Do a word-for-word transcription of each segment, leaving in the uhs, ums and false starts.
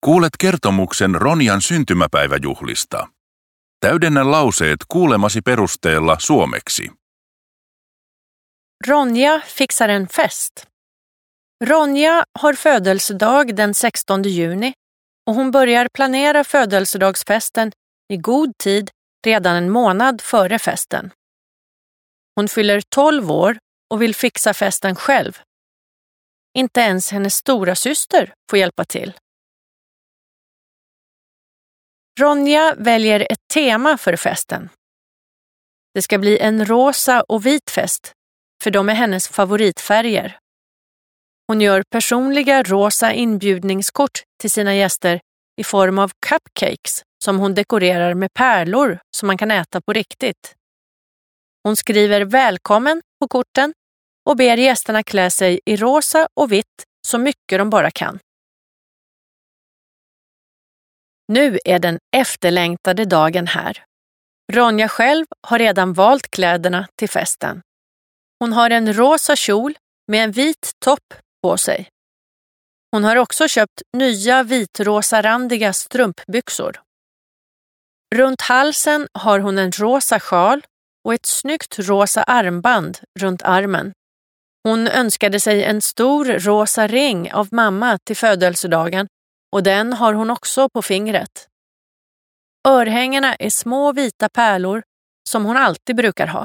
Kuulet kertomuksen Ronjan syntymäpäiväjuhlista. Täydennä lauseet kuulemasi perusteella suomeksi. Ronja fixar en fest. Ronja har födelsedag den sextonde juni och hon börjar planera födelsedagsfesten i god tid redan en månad före festen. Hon fyller tolv år och vill fixa festen själv. Inte ens hennes stora syster får hjälpa till. Ronja väljer ett tema för festen. Det ska bli en rosa och vit fest, för de är hennes favoritfärger. Hon gör personliga rosa inbjudningskort till sina gäster i form av cupcakes som hon dekorerar med pärlor som man kan äta på riktigt. Hon skriver välkommen på korten och ber gästerna klä sig i rosa och vitt så mycket de bara kan. Nu är den efterlängtade dagen här. Ronja själv har redan valt kläderna till festen. Hon har en rosa kjol med en vit topp på sig. Hon har också köpt nya vitrosa randiga strumpbyxor. Runt halsen har hon en rosa sjal och ett snyggt rosa armband runt armen. Hon önskade sig en stor rosa ring av mamma till födelsedagen och den har hon också på fingret. Örhängena är små vita pärlor som hon alltid brukar ha.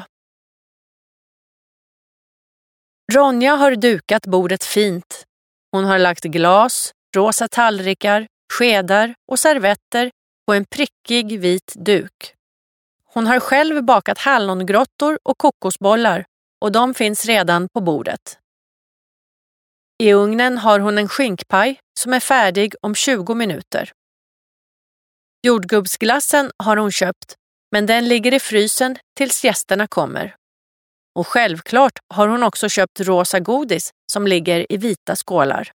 Ronja har dukat bordet fint. Hon har lagt glas, rosa tallrikar, skedar och servetter på en prickig vit duk. Hon har själv bakat hallongrottor och kokosbollar och de finns redan på bordet. I ugnen har hon en skinkpaj som är färdig om tjugo minuter. Jordgubbsglassen har hon köpt, men den ligger i frysen tills gästerna kommer. Och självklart har hon också köpt rosa godis som ligger i vita skålar.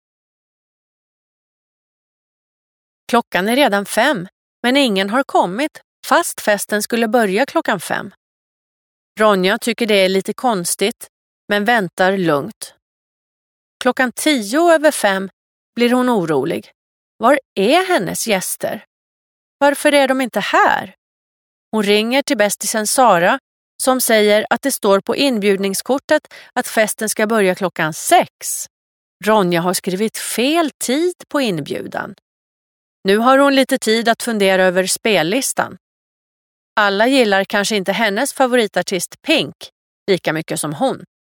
Klockan är redan fem, men ingen har kommit fast festen skulle börja klockan fem. Ronja tycker det är lite konstigt, men väntar lugnt. Klockan tio över fem blir hon orolig. Var är hennes gäster? Varför är de inte här? Hon ringer till bästisen Sara som säger att det står på inbjudningskortet att festen ska börja klockan sex. Ronja har skrivit fel tid på inbjudan. Nu har hon lite tid att fundera över spellistan. Alla gillar kanske inte hennes favoritartist Pink lika mycket som hon.